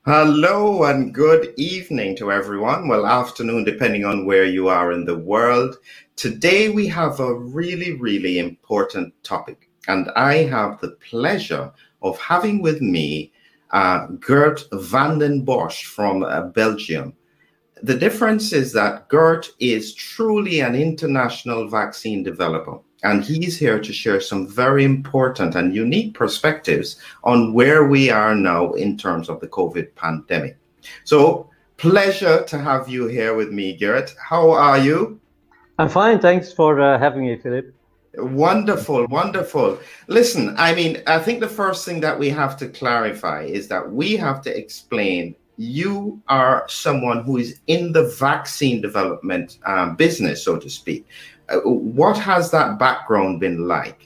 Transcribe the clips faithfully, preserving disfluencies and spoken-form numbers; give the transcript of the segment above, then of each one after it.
Hello and good evening to everyone. Well, afternoon, depending on where you are in the world. Today we have a really, really important topic, and I have the pleasure of having with me uh, Gert van den Bosch from uh, Belgium. The difference is that Gert is truly an international vaccine developer, and he's here to share some very important and unique perspectives on where we are now in terms of the COVID pandemic. So, pleasure to have you here with me, Gert. How are you? I'm fine. Thanks for uh, having me, Philip. Wonderful, wonderful. Listen, I mean, I think the first thing that we have to clarify is that we have to explain you are someone who is in the vaccine development um, business, so to speak. Uh, what has that background been like?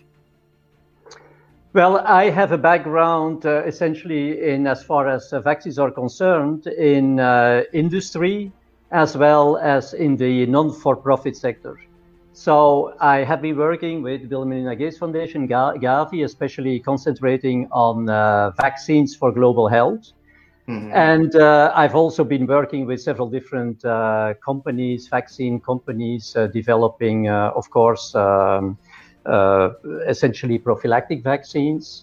Well, I have a background uh, essentially in, as far as uh, vaccines are concerned, in uh, industry as well as in the non-for-profit sector. So I have been working with Bill and Melinda Gates Foundation, Gavi, especially concentrating on uh, vaccines for global health. Mm-hmm. And uh, I've also been working with several different uh, companies, vaccine companies, uh, developing, uh, of course, um, uh, essentially prophylactic vaccines.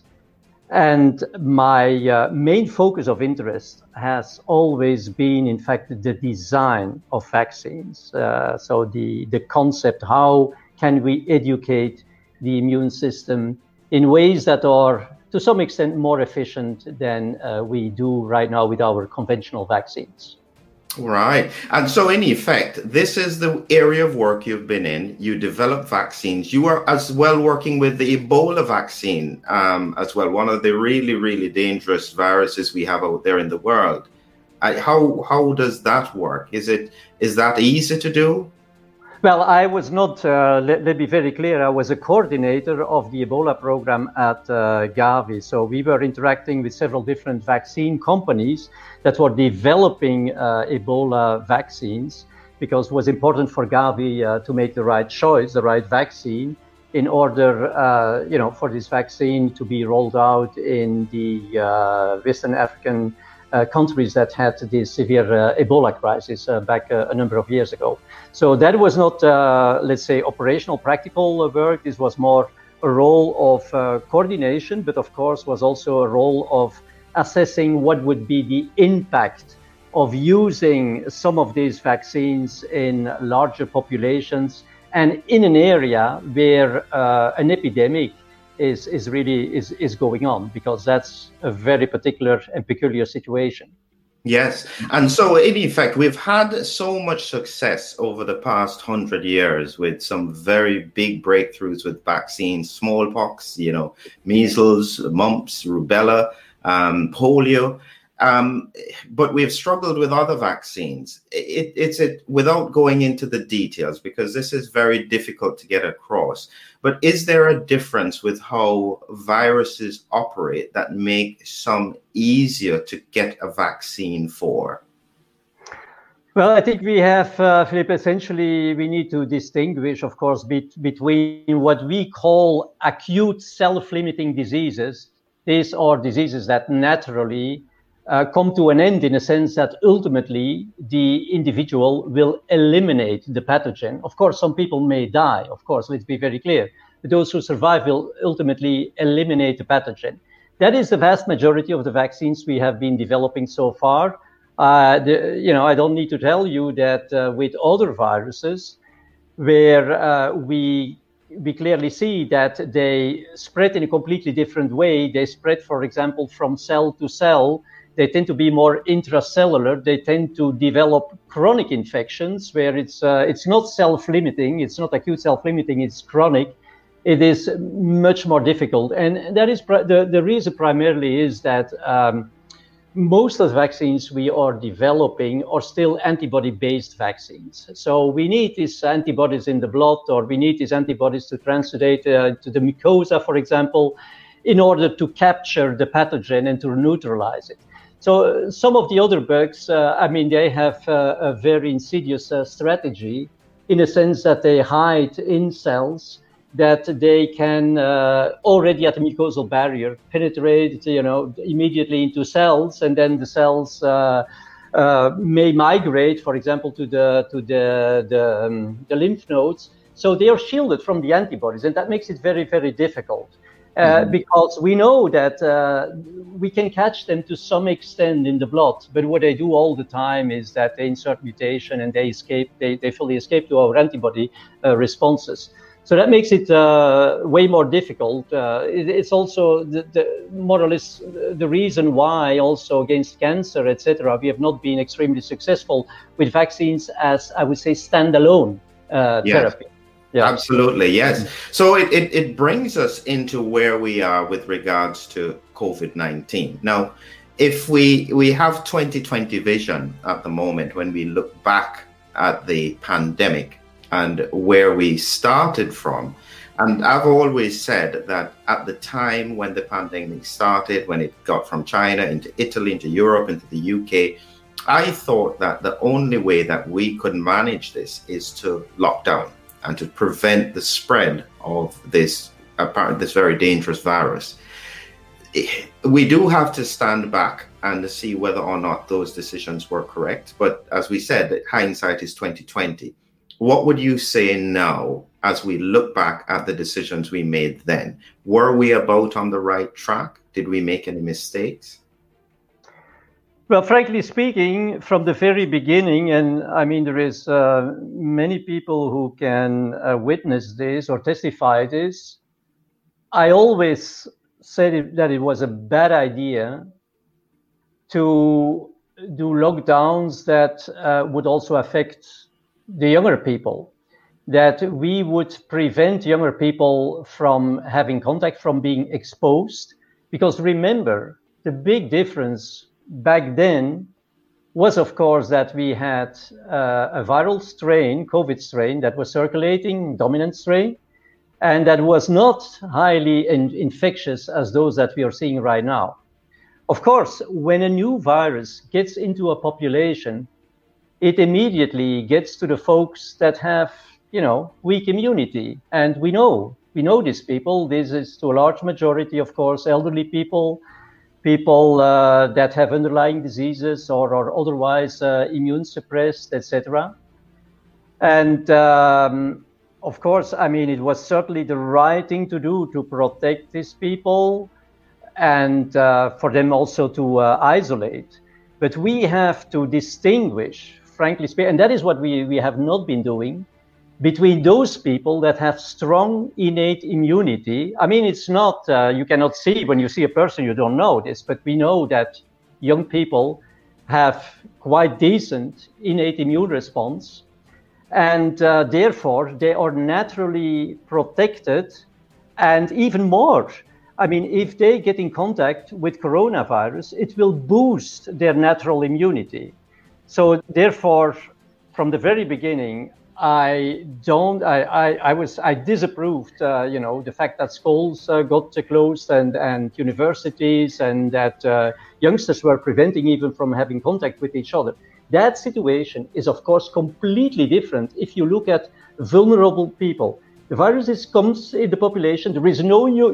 And my uh, main focus of interest has always been, in fact, the design of vaccines. Uh, so the, the concept, how can we educate the immune system in ways that are, to some extent, more efficient than uh, we do right now with our conventional vaccines. Right. And so, in effect, this is the area of work you've been in. You develop vaccines. You are as well working with the Ebola vaccine um, as well, one of the really, really dangerous viruses we have out there in the world. I, how how does that work? Is it is that easy to do? Well, I was not, uh, let, let me be very clear, I was a coordinator of the Ebola program at uh, Gavi. So we were interacting with several different vaccine companies that were developing uh, Ebola vaccines, because it was important for Gavi uh, to make the right choice, the right vaccine, in order, uh, you know, for this vaccine to be rolled out in the uh, Western African Uh, countries that had this severe uh, Ebola crisis uh, back uh, a number of years ago. So that was not, uh, let's say, operational, practical work. This was more a role of uh, coordination, but of course was also a role of assessing what would be the impact of using some of these vaccines in larger populations and in an area where uh, an epidemic is is really is is going on, because that's a very particular and peculiar situation. Yes. And so, in effect, we've had so much success over the past hundred years with some very big breakthroughs with vaccines, smallpox, you know, measles, mumps, rubella, um, polio. Um, but we've struggled with other vaccines. It, it's it without going into the details, because this is very difficult to get across. But is there a difference with how viruses operate that make some easier to get a vaccine for? Well, I think we have, uh, Philip, essentially we need to distinguish, of course, be between what we call acute self-limiting diseases. These are diseases that naturally Uh, come to an end, in a sense that ultimately the individual will eliminate the pathogen. Of course, some people may die, of course, let's be very clear. But those who survive will ultimately eliminate the pathogen. That is the vast majority of the vaccines we have been developing so far. Uh, the, you know, I don't need to tell you that uh, with other viruses, where uh, we we clearly see that they spread in a completely different way. They spread, for example, from cell to cell. They tend to be more intracellular. They tend to develop chronic infections where it's uh, it's not self-limiting. It's not acute self-limiting. It's chronic. It is much more difficult. And that is the, the reason primarily is that um, most of the vaccines we are developing are still antibody-based vaccines. So we need these antibodies in the blood, or we need these antibodies to translate uh, to the mucosa, for example, in order to capture the pathogen and to neutralize it. So some of the other bugs, uh, I mean, they have uh, a very insidious uh, strategy, in a sense that they hide in cells that they can uh, already at the mucosal barrier penetrate, you know, immediately into cells, and then the cells uh, uh, may migrate, for example, to the to the the, um, the lymph nodes. So they are shielded from the antibodies, and that makes it very, very difficult. Uh, mm-hmm. Because we know that uh, we can catch them to some extent in the blood, but what they do all the time is that they insert mutation and they escape, they, they fully escape to our antibody uh, responses. So that makes it uh, way more difficult. Uh, it, it's also the, the, more or less the reason why also against cancer, et cetera, we have not been extremely successful with vaccines as, I would say, standalone uh, yes. therapy. Yeah. Absolutely, yes. So it, it, it brings us into where we are with regards to COVID nineteen. Now, if we we have twenty twenty vision at the moment, when we look back at the pandemic and where we started from, and I've always said that at the time when the pandemic started, when it got from China into Italy, into Europe, into the U K, I thought that the only way that we could manage this is to lock down and to prevent the spread of this apparent, this very dangerous virus. We do have to stand back and see whether or not those decisions were correct. But as we said, hindsight is twenty twenty. What would you say now, as we look back at the decisions we made then? Were we about on the right track? Did we make any mistakes? Well, frankly speaking, from the very beginning, and I mean, there is uh, many people who can uh, witness this or testify this. I always said it, that it was a bad idea to do lockdowns that uh, would also affect the younger people, that we would prevent younger people from having contact, from being exposed. Because remember, the big difference back then was, of course, that we had uh, a viral strain, COVID strain, that was circulating, dominant strain, and that was not highly in- infectious as those that we are seeing right now. Of course, when a new virus gets into a population, it immediately gets to the folks that have, you know, weak immunity. And we know, we know these people. This is to a large majority, of course, elderly people, people uh, that have underlying diseases or are otherwise uh, immune suppressed, et cetera. And um, of course, I mean, it was certainly the right thing to do to protect these people and uh, for them also to uh, isolate. But we have to distinguish, frankly speaking, and that is what we, we have not been doing, between those people that have strong innate immunity. I mean, it's not, uh, you cannot see when you see a person, you don't know this, but we know that young people have quite decent innate immune response. And uh, therefore, they are naturally protected. And even more, I mean, if they get in contact with coronavirus, it will boost their natural immunity. So therefore, from the very beginning, I don't. I, I, I was. I disapproved. Uh, you know, the fact that schools uh, got closed and and universities, and that uh, youngsters were preventing even from having contact with each other. That situation is, of course, completely different if you look at vulnerable people. The virus is, comes in the population. There is no uh,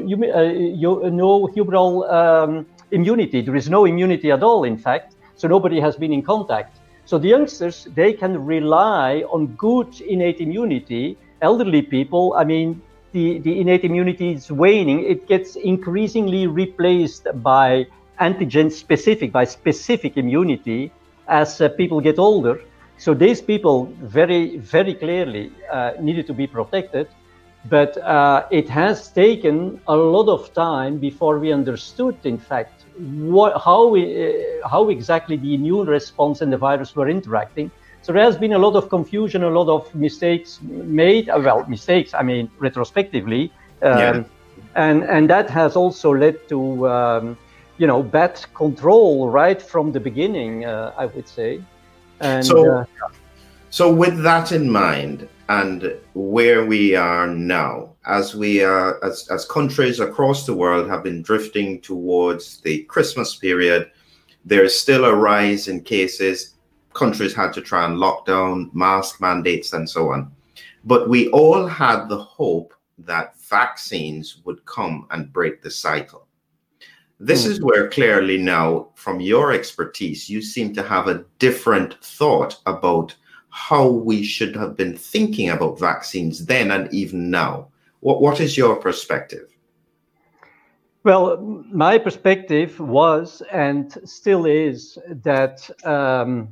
no humoral um, immunity. There is no immunity at all, in fact. So nobody has been in contact. So the youngsters, they can rely on good innate immunity. Elderly people, I mean, the, the innate immunity is waning. It gets increasingly replaced by antigen-specific, by specific immunity as uh, people get older. So these people very, very clearly uh, needed to be protected. But uh, it has taken a lot of time before we understood, in fact, what, how, we, uh, how exactly the immune response and the virus were interacting. So there has been a lot of confusion, a lot of mistakes made. Uh, well, mistakes, I mean, retrospectively. Um, yeah. and, and that has also led to, um, you know, bad control right from the beginning, uh, I would say. And, so, uh, so with that in mind, and where we are now, as we are, as, as countries across the world have been drifting towards the Christmas period, there is still a rise in cases. Countries had to try and lock down, mask mandates, and so on. But we all had the hope that vaccines would come and break the cycle. This Mm. is where clearly now, from your expertise, you seem to have a different thought about how we should have been thinking about vaccines then and even now. What, what is your perspective? Well, my perspective was and still is that um,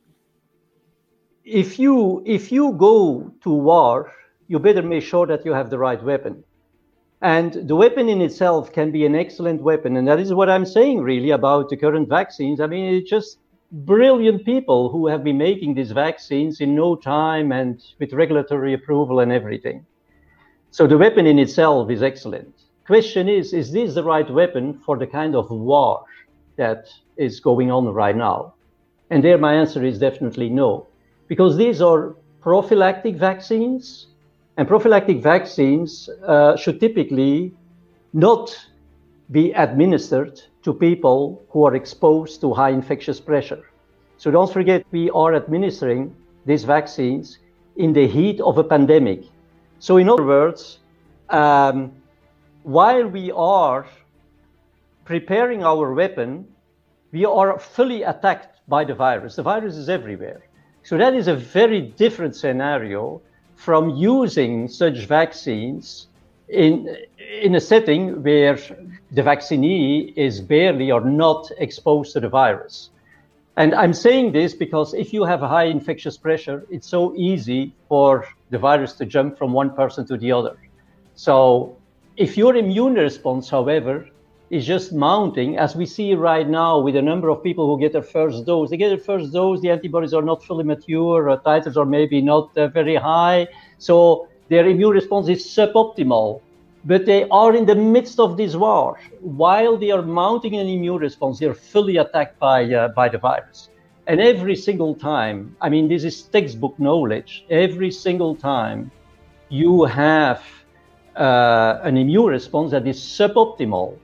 if you if you go to war, you better make sure that you have the right weapon. And the weapon in itself can be an excellent weapon. And that is what I'm saying really about the current vaccines. I mean, it's just brilliant people who have been making these vaccines in no time and with regulatory approval and everything. So the weapon in itself is excellent. Question is, is this the right weapon for the kind of war that is going on right now? And there my answer is definitely no, because these are prophylactic vaccines. And prophylactic vaccines uh, should typically not be administered to people who are exposed to high infectious pressure. So don't forget, we are administering these vaccines in the heat of a pandemic. So in other words, um, while we are preparing our weapon, we are fully attacked by the virus. The virus is everywhere. So that is a very different scenario from using such vaccines in, in a setting where the vaccinee is barely or not exposed to the virus. And I'm saying this because if you have a high infectious pressure, it's so easy for the virus to jump from one person to the other. So if your immune response, however, is just mounting, as we see right now with a number of people who get their first dose. They get their first dose, the antibodies are not fully mature, or titers are maybe not uh, very high, so their immune response is suboptimal. But they are in the midst of this war. While they are mounting an immune response, they are fully attacked by, uh, by the virus. And every single time, I mean, this is textbook knowledge, every single time you have uh, an immune response that is suboptimal,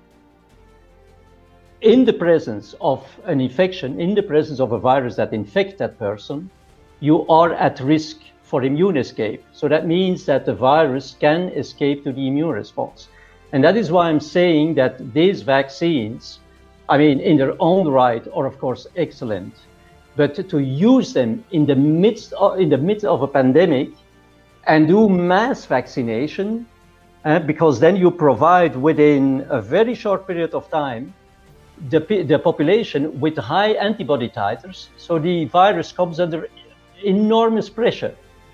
in the presence of an infection, in the presence of a virus that infects that person, you are at risk for immune escape. So that means that the virus can escape to the immune response. And that is why I'm saying that these vaccines, I mean, in their own right, are of course excellent, but to use them in the midst of, in the midst of a pandemic and do mass vaccination, uh, because then you provide within a very short period of time The, the population with high antibody titers, so the virus comes under enormous pressure.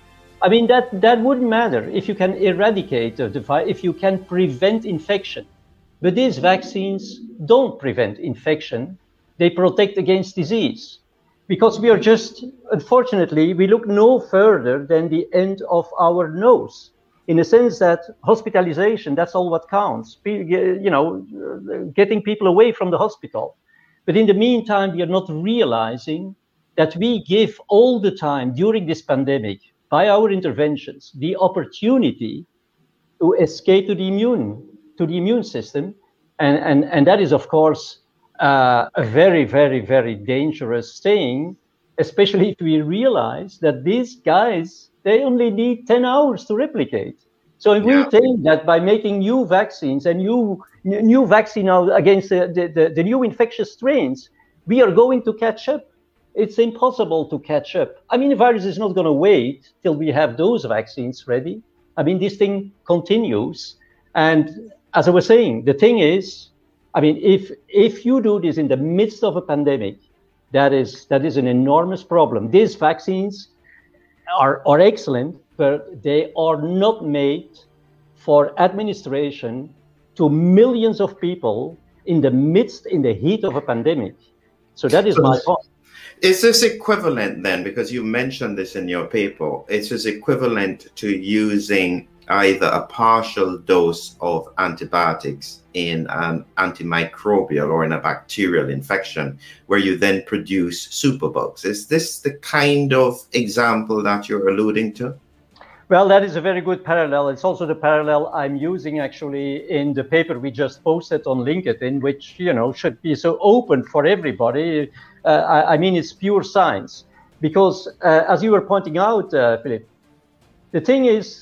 I mean, that, that wouldn't matter if you can eradicate the virus, if you can prevent infection. But these vaccines don't prevent infection, they protect against disease. Because we are just, unfortunately, we look no further than the end of our nose. In the sense that hospitalization, that's all what counts, you know, getting people away from the hospital. But in the meantime, we are not realizing that we give all the time during this pandemic, by our interventions, the opportunity to escape to the immune, to the immune system. And, and, and that is, of course, uh, a very, very, very dangerous thing, especially if we realize that these guys, they only need ten hours to replicate. So if yeah. we think that by making new vaccines and new new vaccine against the, the, the new infectious strains, we are going to catch up. It's impossible to catch up. I mean, the virus is not going to wait till we have those vaccines ready. I mean, this thing continues. And as I was saying, the thing is, I mean, if if you do this in the midst of a pandemic, that is that is an enormous problem. These vaccines are, are excellent, but they are not made for administration to millions of people in the midst, in the heat of a pandemic. So that is so my point. Is this equivalent then, because you mentioned this in your paper, is this equivalent to using either a partial dose of antibiotics in an antimicrobial or in a bacterial infection, where you then produce superbugs? Is this the kind of example that you're alluding to? Well, that is a very good parallel. It's also the parallel I'm using actually in the paper we just posted on LinkedIn, which, you know, should be so open for everybody. Uh, I, I mean, it's pure science. Because uh, as you were pointing out, uh, Philip, the thing is,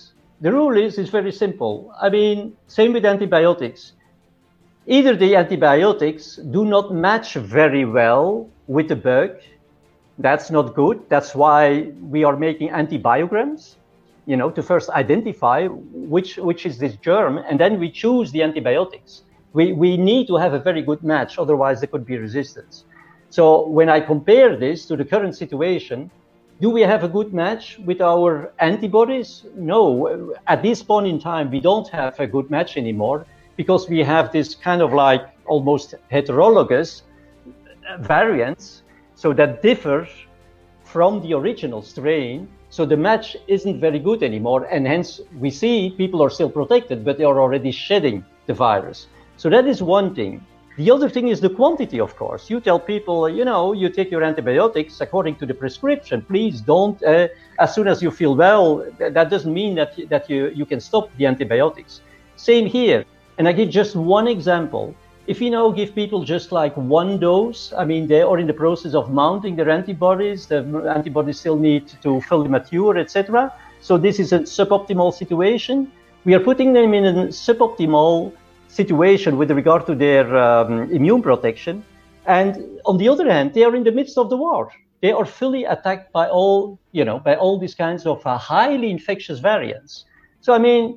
The rule is, is very simple. I mean, same with antibiotics. Either the antibiotics do not match very well with the bug. That's not good. That's why we are making antibiograms, you know, to first identify which, which is this germ, and then we choose the antibiotics. We, we need to have a very good match, otherwise there could be resistance. So when I compare this to the current situation, do we have a good match with our antibodies? No, at this point in time, we don't have a good match anymore because we have this kind of like almost heterologous variants, so that differs from the original strain. So the match isn't very good anymore, and hence we see people are still protected, but they are already shedding the virus. So that is one thing. The other thing is the quantity, of course. You tell people, you know, you take your antibiotics according to the prescription. Please don't, uh, as soon as you feel well, that doesn't mean that, that you, you can stop the antibiotics. Same here. And I give just one example. If you now give people just like one dose, I mean, they are in the process of mounting their antibodies. The antibodies still need to fully mature, et cetera. So this is a suboptimal situation. We are putting them in a suboptimal situation with regard to their um, immune protection. And on the other hand, they are in the midst of the war. They are fully attacked by all, you know, by all these kinds of uh, highly infectious variants. So, I mean,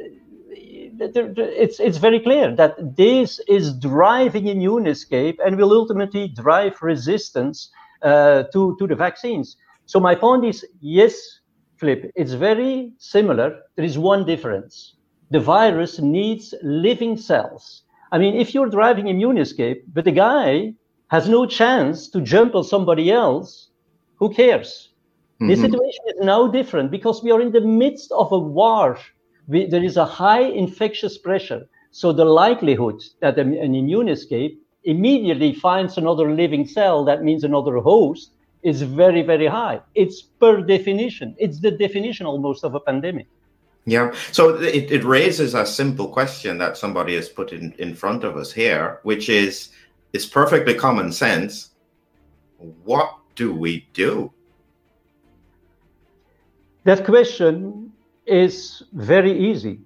it's it's very clear that this is driving immune escape and will ultimately drive resistance uh, to, to the vaccines. So my point is, yes, Flip, it's very similar. There is one difference. The virus needs living cells. I mean, if you're driving immune escape, but the guy has no chance to jump on somebody else, who cares? Mm-hmm. The situation is now different because we are in the midst of a war. We, there is a high infectious pressure. So the likelihood that an, an immune escape immediately finds another living cell, that means another host, is very, very high. It's per definition. It's the definition almost of a pandemic. Yeah. So it, it raises a simple question that somebody has put in, in front of us here, which is, it's perfectly common sense. What do we do? That question is very easy.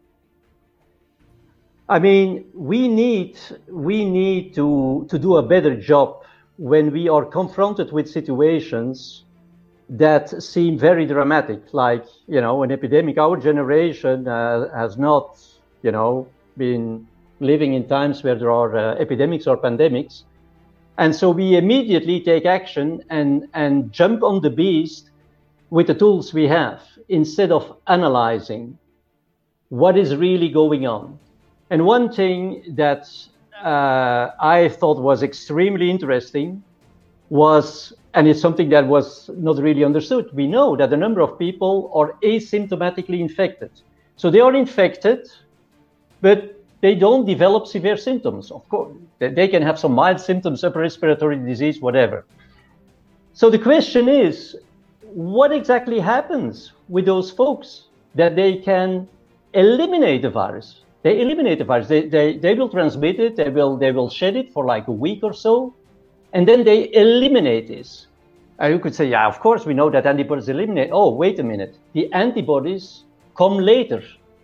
I mean, we need we need to, to do a better job when we are confronted with situations that seem very dramatic, like, you know, an epidemic. Our generation uh, has not, you know, been living in times where there are uh, epidemics or pandemics. And so we immediately take action and, and jump on the beast with the tools we have, instead of analyzing what is really going on. And one thing that uh, I thought was extremely interesting was, and it's something that was not really understood, we know that a number of people are asymptomatically infected. So they are infected, but they don't develop severe symptoms. Of course, they can have some mild symptoms, upper respiratory disease, whatever. So the question is, what exactly happens with those folks that they can eliminate the virus? They eliminate the virus. They, they, they will transmit it. They will, they will shed it for like a week or so. And then they eliminate this. And you could say, yeah, of course, we know that antibodies eliminate. Oh, wait a minute. The antibodies come later.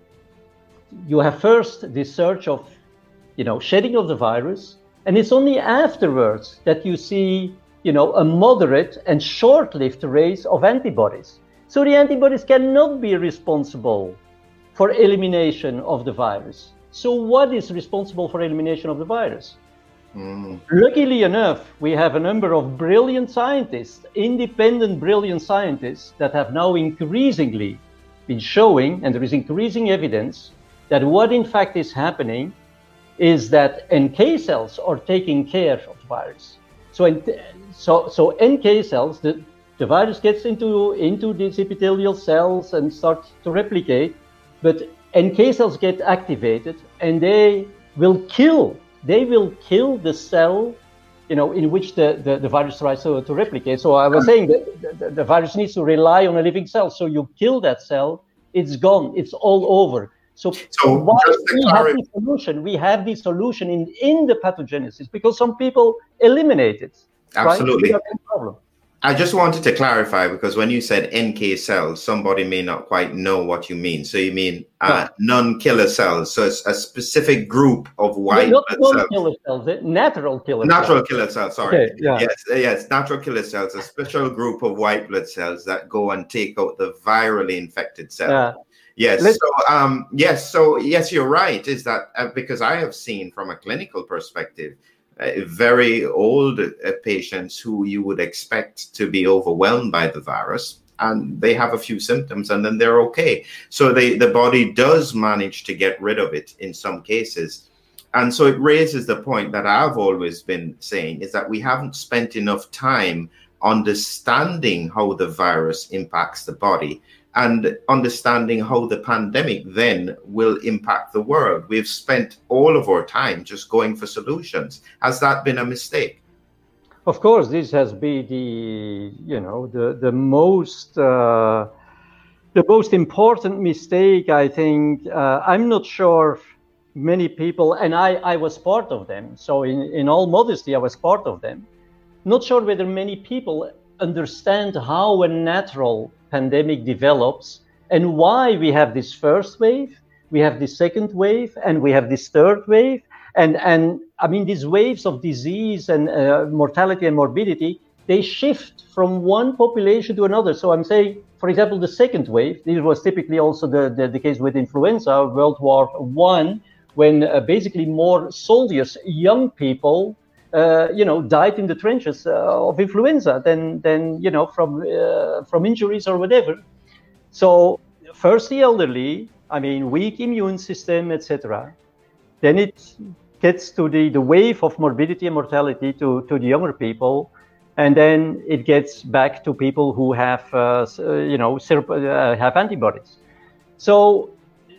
You have first this surge of, you know, shedding of the virus. And it's only afterwards that you see, you know, a moderate and short-lived raise of antibodies. So the antibodies cannot be responsible for elimination of the virus. So what is responsible for elimination of the virus? Mm. Luckily enough, we have a number of brilliant scientists, independent brilliant scientists, that have now increasingly been showing, and there is increasing evidence, that what in fact is happening is that N K cells are taking care of the virus. So, in, so, so N K cells, the, the virus gets into, into these epithelial cells and starts to replicate, but N K cells get activated and they will kill, they will kill the cell, you know, in which the, the, the virus tries to, to replicate. So I was saying that the, the virus needs to rely on a living cell. So you kill that cell, it's gone, it's all over. So, so why we have the solution? We have the solution in, in the pathogenesis, because some people eliminate it. Absolutely. Right? No problem. I just wanted to clarify because when you said N K cells, somebody may not quite know what you mean. So you mean uh, No. non-killer cells. So it's a specific group of white Not blood cells. non-killer cells, eh? Natural killer Natural cells. killer cells, sorry. Okay, yeah. Yes, uh, yes, natural killer cells, a special group of white blood cells that go and take out the virally infected cells. Yeah. Yes. Let's, so, um, yes. So, yes, you're right. Is that uh, because I have seen from a clinical perspective, uh, very old uh, patients who you would expect to be overwhelmed by the virus, and they have a few symptoms, and then they're okay. So, they, the body does manage to get rid of it in some cases. And so, it raises the point that I've always been saying is that we haven't spent enough time understanding how the virus impacts the body, and understanding how the pandemic then will impact the world. We've spent all of our time just going for solutions. Has that been a mistake? Of course, this has been the, you know, the the most uh, the most important mistake. I think uh, I'm not sure many people, and I I was part of them. So in in all modesty, I was part of them. Not sure whether many people understand how a natural pandemic develops and why we have this first wave, we have this second wave, and we have this third wave. And, and I mean, these waves of disease and uh, mortality and morbidity, they shift from one population to another. So I'm saying, for example, the second wave, this was typically also the, the, the case with influenza, World War One, when uh, basically more soldiers, young people, Uh, you know, died in the trenches uh, of influenza than, than you know, from uh, from injuries or whatever. So first the elderly, I mean, weak immune system, et cetera. Then it gets to the, the wave of morbidity and mortality to, to the younger people, and then it gets back to people who have, uh, you know, uh, have antibodies. So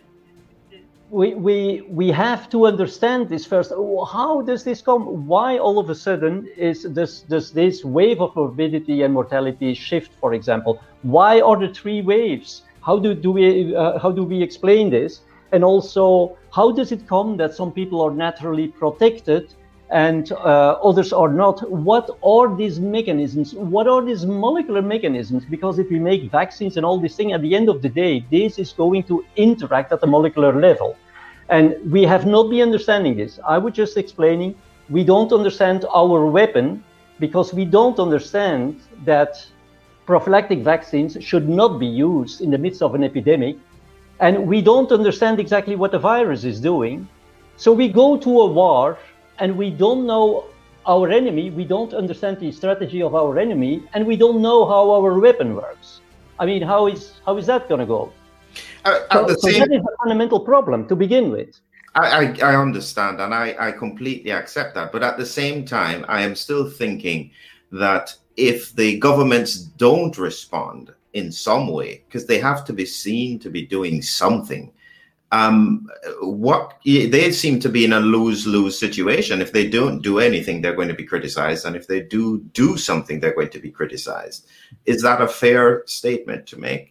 We, we we have to understand this first. How does this come? Why all of a sudden is this, does this wave of morbidity and mortality shift, for example? Why are the three waves? How do, do we uh, how do we explain this? And also, how does it come that some people are naturally protected and uh, others are not? What are these mechanisms? What are these molecular mechanisms? Because if we make vaccines and all these things, at the end of the day, this is going to interact at the molecular level. And we have not been understanding this. I was just explaining, we don't understand our weapon because we don't understand that prophylactic vaccines should not be used in the midst of an epidemic. And we don't understand exactly what the virus is doing. So we go to a war and we don't know our enemy, we don't understand the strategy of our enemy, and we don't know how our weapon works. I mean, how is how is that going to go? Uh, so, the so same, that is a fundamental problem to begin with. I, I, I understand, and I, I completely accept that. But at the same time, I am still thinking that if the governments don't respond in some way, because they have to be seen to be doing something, Um, what they seem to be in a lose-lose situation. If they don't do anything, they're going to be criticized, and if they do do something, they're going to be criticized. Is that a fair statement to make?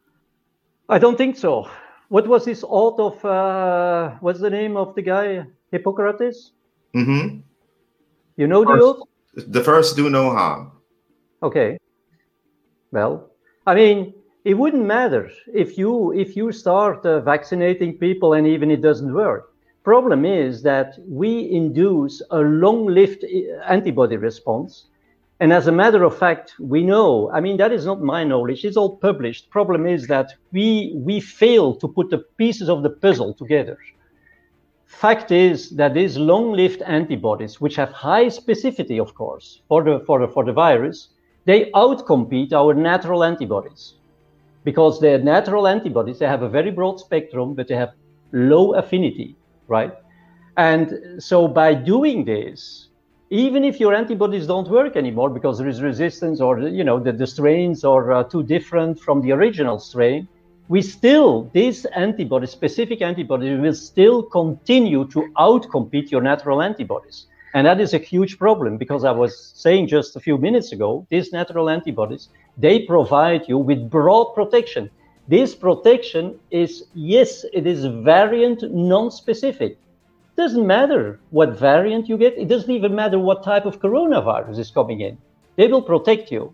I don't think so. What was this oath of? Uh, what's the name of the guy? Hippocrates. Mm-hmm. You know the oath? The first do no harm. Okay. Well, I mean, it wouldn't matter if you if you start uh, vaccinating people and even it doesn't work. Problem is that we induce a long-lived antibody response. And as a matter of fact, we know, I mean, that is not my knowledge, it's all published. Problem is that we we fail to put the pieces of the puzzle together. Fact is that these long-lived antibodies, which have high specificity, of course, for the for the for the virus, they outcompete our natural antibodies. Because the natural antibodies, they have a very broad spectrum, but they have low affinity, right? And so by doing this, even if your antibodies don't work anymore because there is resistance, or you know the, the strains are uh, too different from the original strain, we still, this antibody, specific antibody, will still continue to outcompete your natural antibodies. And that is a huge problem, because I was saying just a few minutes ago, these natural antibodies, they provide you with broad protection. This protection is, yes, it is variant non-specific. Doesn't matter what variant you get. It doesn't even matter what type of coronavirus is coming in. They will protect you.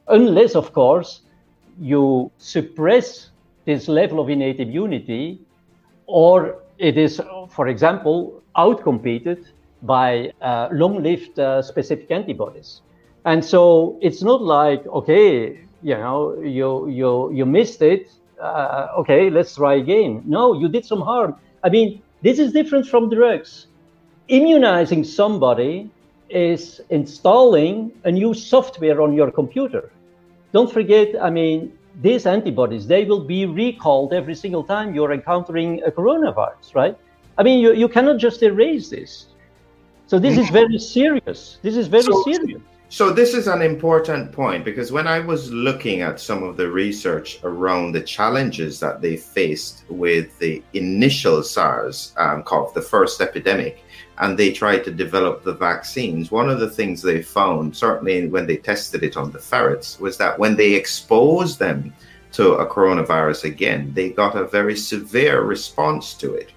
unless, of course, you suppress this level of innate immunity, or it is, for example, outcompeted by uh, long-lived uh, specific antibodies. And so it's not like, okay, you know, you you you missed it. Uh, okay, let's try again. No, you did some harm. I mean, this is different from drugs. Immunizing somebody is installing a new software on your computer. Don't forget, I mean, these antibodies, they will be recalled every single time you're encountering a coronavirus, right? I mean, you, you cannot just erase this. So this is very serious. This is very so, serious. So this is an important point, because when I was looking at some of the research around the challenges that they faced with the initial SARS um, called the first epidemic, and they tried to develop the vaccines, one of the things they found, certainly when they tested it on the ferrets, was that when they exposed them to a coronavirus again, they got a very severe response to it.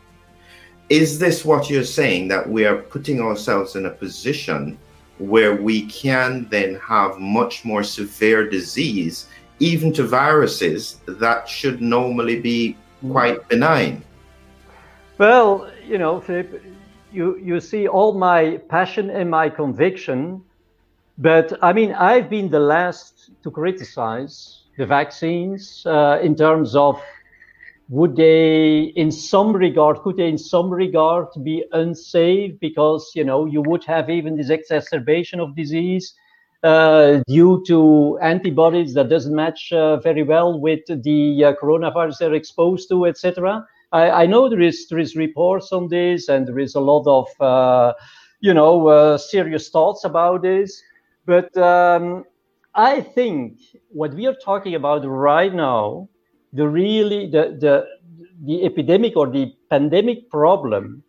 Is this what you're saying, that we are putting ourselves in a position where we can then have much more severe disease, even to viruses that should normally be quite benign? Well, you know, Philip, you, you see all my passion and my conviction, but I mean, I've been the last to criticize the vaccines uh, in terms of would they, in some regard, could they in some regard be unsafe because, you know, you would have even this exacerbation of disease uh, due to antibodies that doesn't match uh, very well with the uh, coronavirus they're exposed to, et cetera. I, I know there is there is reports on this, and there is a lot of, uh, you know, uh, serious thoughts about this. But um, I think what we are talking about right now, the really the the the epidemic or the pandemic problem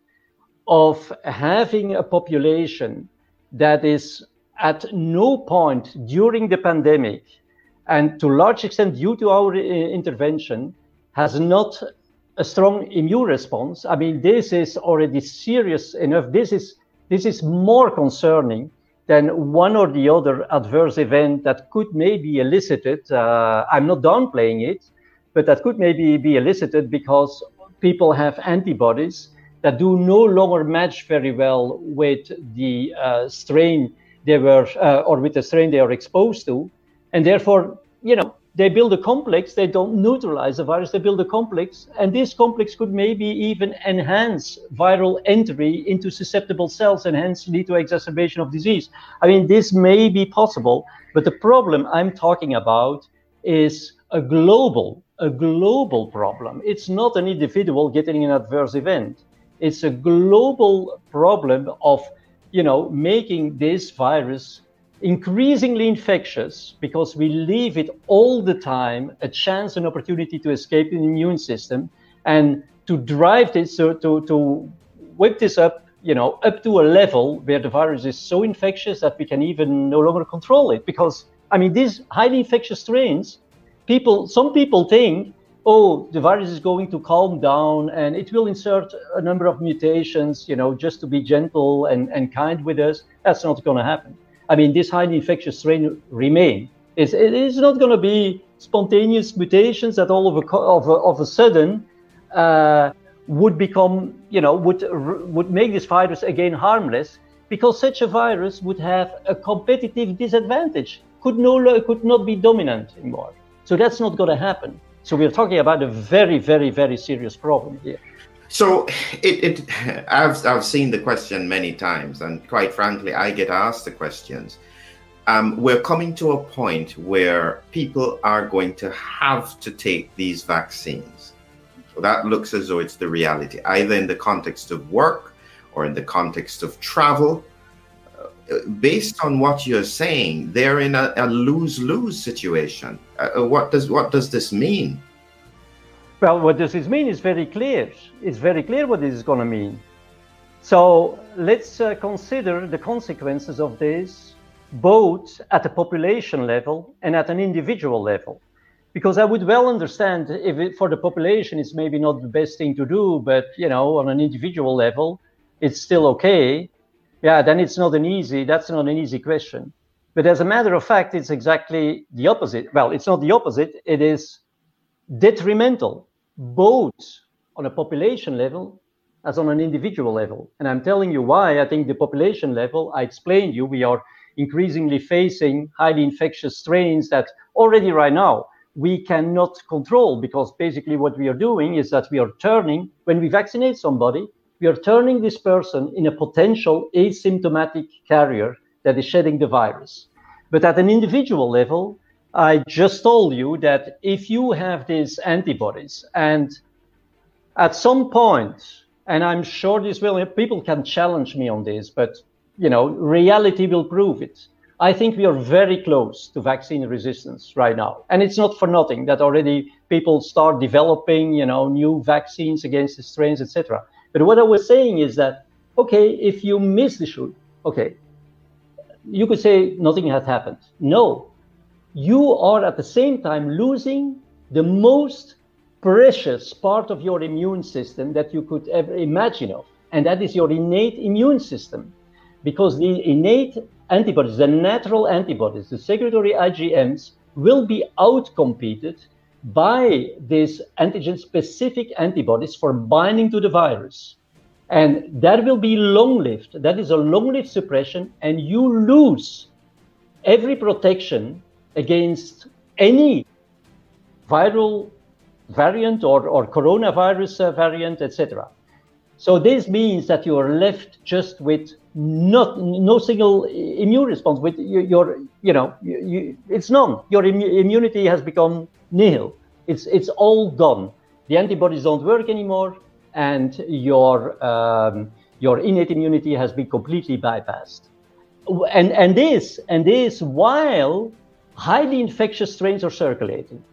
of having a population that is at no point during the pandemic, and to a large extent due to our uh, intervention, has not a strong immune response. I mean, this is already serious enough. This is this is more concerning than one or the other adverse event that could maybe elicited. Uh, I'm not downplaying it, but that could maybe be elicited because people have antibodies that do no longer match very well with the uh, strain they were, uh, or with the strain they are exposed to. And therefore, you know, they build a complex, they don't neutralize the virus, they build a complex, and this complex could maybe even enhance viral entry into susceptible cells and hence lead to exacerbation of disease. I mean, this may be possible, but the problem I'm talking about is a global, a global problem. It's not an individual getting an adverse event. It's a global problem of, you know, making this virus increasingly infectious because we leave it all the time a chance, an opportunity to escape the immune system, and to drive this, so to, to whip this up, you know, up to a level where the virus is so infectious that we can even no longer control it. Because, I mean, these highly infectious strains, people, some people think, oh, the virus is going to calm down and it will insert a number of mutations, you know, just to be gentle and, and kind with us. That's not going to happen. I mean, this highly infectious strain remain. It's, it is not going to be spontaneous mutations that all of a, of a, of a sudden uh, would become, you know, would would make this virus again harmless, because such a virus would have a competitive disadvantage, could no could not be dominant anymore. So that's not going to happen. So we're talking about a very, very, very serious problem here. So it, it I've I've seen the question many times, and quite frankly, I get asked the questions. Um, we're coming to a point where people are going to have to take these vaccines. So that looks as though it's the reality, either in the context of work or in the context of travel. Uh, based on what you're saying, they're in a, a lose-lose situation. Uh, what does what does this mean? Well, what does this mean is very clear. It's very clear what this is going to mean. So let's uh, consider the consequences of this, both at a population level and at an individual level. Because I would well understand if it, for the population, it's maybe not the best thing to do, but, you know, on an individual level, it's still okay. Yeah, then it's not an easy, that's not an easy question. But as a matter of fact, it's exactly the opposite. Well, it's not the opposite. It is detrimental, both on a population level as on an individual level. And I'm telling you why. I think the population level, I explained you, we are increasingly facing highly infectious strains that already right now we cannot control, because basically what we are doing is that we are turning, when we vaccinate somebody, we are turning this person in a potential asymptomatic carrier that is shedding the virus. But at an individual level, I just told you that if you have these antibodies, and at some point, and I'm sure this will, people can challenge me on this, but you know, reality will prove it. I think we are very close to vaccine resistance right now. And it's not for nothing that already people start developing, you know, new vaccines against the strains, et cetera. But what I was saying is that, okay, if you miss the shoot, okay, you could say nothing has happened. No, you are at the same time losing the most precious part of your immune system that you could ever imagine of, and that is your innate immune system. Because the innate antibodies, the natural antibodies, the secretory I G Ms, will be outcompeted by these antigen-specific antibodies for binding to the virus. And that will be long-lived. That is a long-lived suppression, and you lose every protection against any viral variant or, or coronavirus uh, variant, et cetera. So this means that you are left just with not no single immune response. With your, your you know, you, you, it's none. Your immu- immunity has become nihil. It's it's all gone. The antibodies don't work anymore, and your um, your innate immunity has been completely bypassed. And and this and this while highly infectious strains are circulating.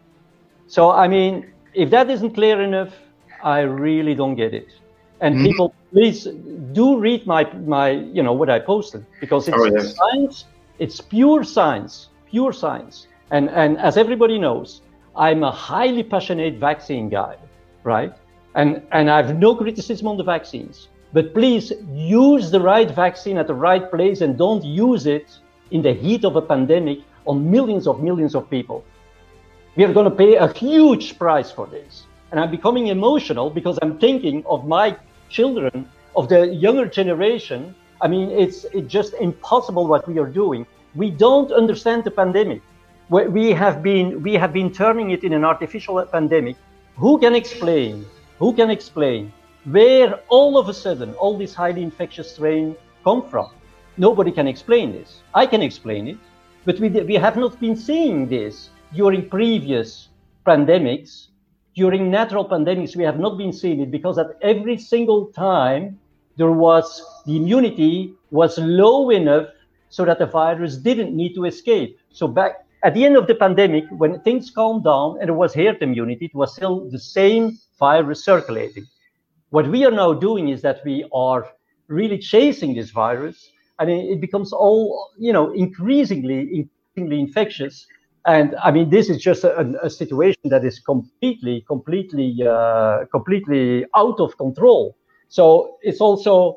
So I mean, if that isn't clear enough, I really don't get it. And mm-hmm. people, please do read my, my, you know, what I posted, because it's oh, yes. science, it's pure science, pure science. And, and as everybody knows, I'm a highly passionate vaccine guy, right? And, and I have no criticism on the vaccines, but please use the right vaccine at the right place, and don't use it in the heat of a pandemic on millions of millions of people. We are going to pay a huge price for this. And I'm becoming emotional because I'm thinking of my children, of the younger generation. I mean, it's, it's just impossible what we are doing. We don't understand the pandemic. We have been, we have been turning it in an artificial pandemic. Who can explain? Who can explain where all of a sudden all this highly infectious strain come from? Nobody can explain this. I can explain it, but we, we have not been seeing this during previous pandemics. During natural pandemics, we have not been seeing it, because at every single time there was, the immunity was low enough so that the virus didn't need to escape. So back at the end of the pandemic, when things calmed down and there was herd immunity, it was still the same virus circulating. What we are now doing is that we are really chasing this virus, and it becomes all, you know, increasingly, increasingly infectious. And I mean, this is just a, a situation that is completely, completely, uh, completely out of control. So it's also,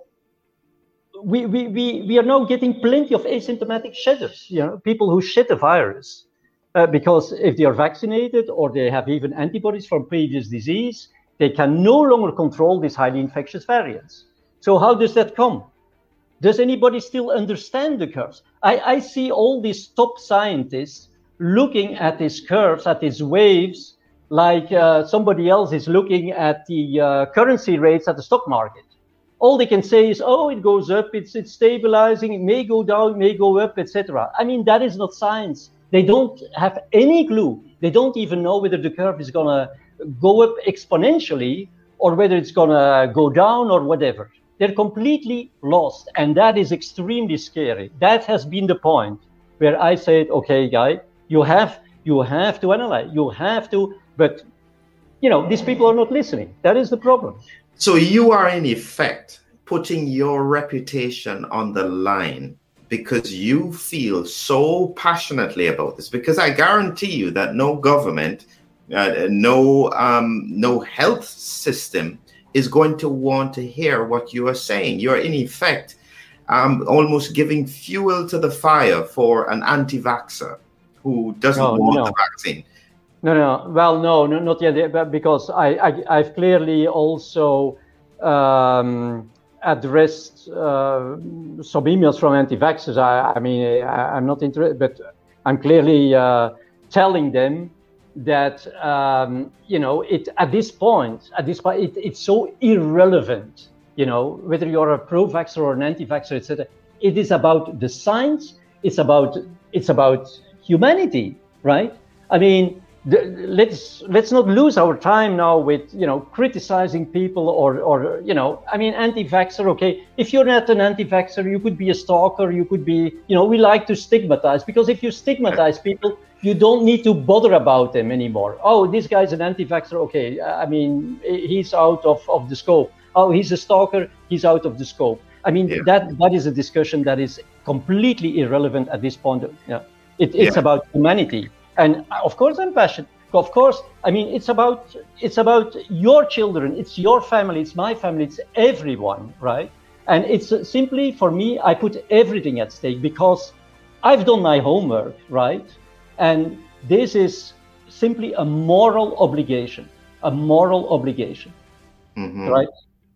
we, we, we, we are now getting plenty of asymptomatic shedders, you know, people who shed the virus, uh, because if they are vaccinated or they have even antibodies from previous disease, they can no longer control these highly infectious variants. So how does that come? Does anybody still understand the curves? I, I see all these top scientists looking at these curves, at these waves, like uh, somebody else is looking at the uh, currency rates at the stock market. All they can say is, oh, it goes up, it's, it's stabilizing, it may go down, it may go up, et cetera. I mean, that is not science. They don't have any clue. They don't even know whether the curve is going to go up exponentially or whether it's going to go down or whatever. They're completely lost, and that is extremely scary. That has been the point where I said, okay, guy, You have, you have to analyze, you have to, but, you know, these people are not listening. That is the problem. So you are, in effect, putting your reputation on the line because you feel so passionately about this, because I guarantee you that no government, uh, no, um, no health system is going to want to hear what you are saying. You're, in effect, um, almost giving fuel to the fire for an anti-vaxxer who doesn't No, want no. the vaccine. No, no. Well, no, no, not yet, but because I, I, I've clearly also um, addressed uh, some emails from anti-vaxxers. I, I mean, I, I'm not interested, but I'm clearly uh, telling them that um, you know, it at this point, at this point, it, it's so irrelevant. You know, whether you're a pro-vaxxer or an anti-vaxxer, et cetera. It is about the science. It's about it's about humanity, right? I mean. The, let's let's not lose our time now with, you know, criticizing people or or you know, I mean, anti-vaxxer. Okay, if you're not an anti-vaxxer, you could be a stalker. You could be, you know, we like to stigmatize, because if you stigmatize people, you don't need to bother about them anymore. Oh, this guy's an anti-vaxxer. Okay, I mean, he's out of, of the scope. Oh, he's a stalker. He's out of the scope. I mean, yeah. that that is a discussion that is completely irrelevant at this point. Yeah, it, it's yeah. about humanity. And of course, I'm passionate. Of course, I mean, it's about it's about your children. It's your family. It's my family. It's everyone, right? And it's simply, for me, I put everything at stake because I've done my homework, right? And this is simply a moral obligation, a moral obligation, mm-hmm. right?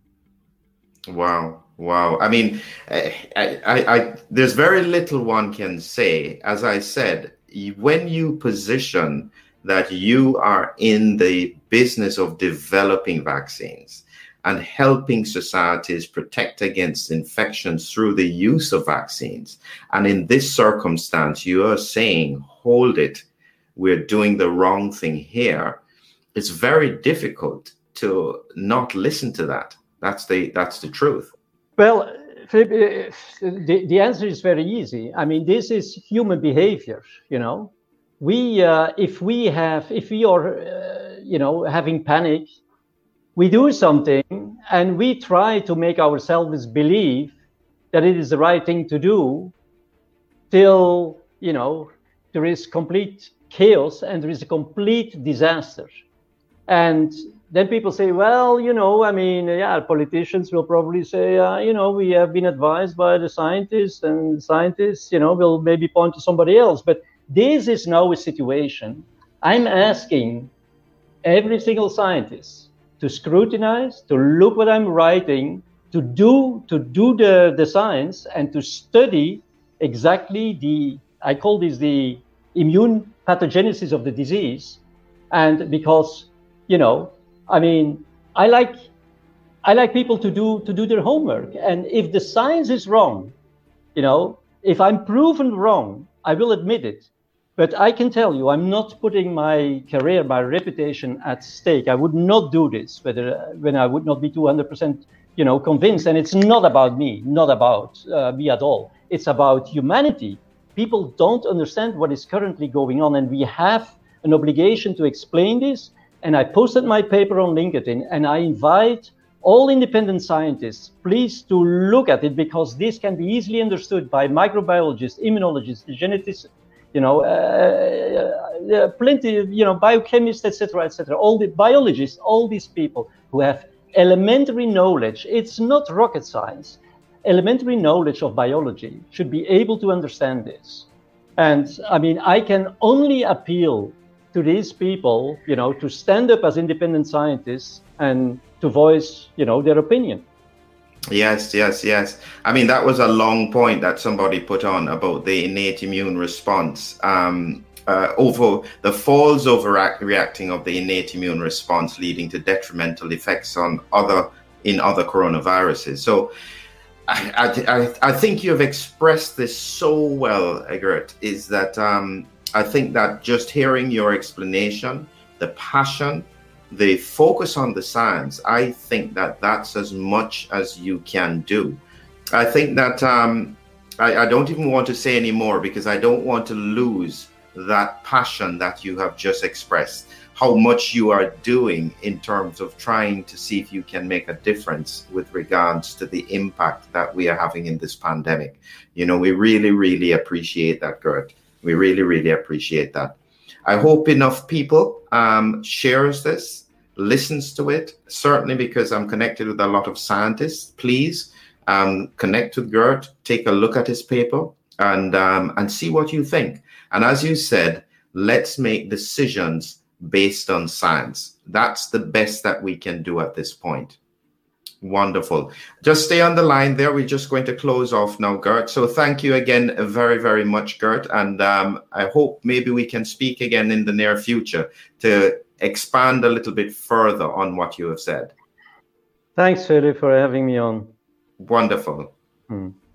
Wow. Wow. I mean, I, I, I, there's very little one can say. As I said, when you position that you are in the business of developing vaccines and helping societies protect against infections through the use of vaccines, and in this circumstance, you are saying, hold it, we're doing the wrong thing here, it's very difficult to not listen to that. That's the, that's the truth. Well, Philip, the, the answer is very easy. I mean, this is human behavior, you know. We, uh, if we have, if we are, uh, you know, having panic, we do something and we try to make ourselves believe that it is the right thing to do till, you know, there is complete chaos and there is a complete disaster. And then people say, well, you know, I mean, yeah, politicians will probably say, uh, you know, we have been advised by the scientists, and scientists, you know, will maybe point to somebody else. But this is now a situation. I'm asking every single scientist to scrutinize, to look what I'm writing, to do to do the, the science, and to study exactly the, I call this the immune pathogenesis of the disease. And because, you know, I mean, I like I like people to do to do their homework. And if the science is wrong, you know, if I'm proven wrong, I will admit it. But I can tell you, I'm not putting my career, my reputation at stake. I would not do this whether when I would not be two hundred percent, you know, convinced. And it's not about me, not about uh, me at all. It's about humanity. People don't understand what is currently going on, and we have an obligation to explain this. And I posted my paper on LinkedIn, and I invite all independent scientists, please, to look at it, because this can be easily understood by microbiologists, immunologists, geneticists, you know, uh, uh, plenty, you know, biochemists, et cetera, et cetera. All the biologists, all these people who have elementary knowledge. It's not rocket science. Elementary knowledge of biology should be able to understand this. And I mean, I can only appeal to these people, you know, to stand up as independent scientists and to voice, you know, their opinion. Yes, yes, yes. I mean, that was a long point that somebody put on about the innate immune response, um, uh, over the false overreacting of the innate immune response, leading to detrimental effects on other in other coronaviruses. So I, I, I think you have expressed this so well, Egert, is that um, I think that just hearing your explanation, the passion, the focus on the science, I think that that's as much as you can do. I think that um, I, I don't even want to say any more, because I don't want to lose that passion that you have just expressed, how much you are doing in terms of trying to see if you can make a difference with regards to the impact that we are having in this pandemic. You know, we really, really appreciate that, Gert. We really, really appreciate that. I hope enough people um, shares this, listens to it, certainly because I'm connected with a lot of scientists. Please um, connect with Gert, take a look at his paper, and um, and see what you think. And as you said, let's make decisions based on science. That's the best that we can do at this point. Wonderful. Just stay on the line there. We're just going to close off now, Gert. So thank you again very, very much, Gert. And um, I hope maybe we can speak again in the near future to expand a little bit further on what you have said. Thanks, Philip, for having me on. Wonderful. Hmm.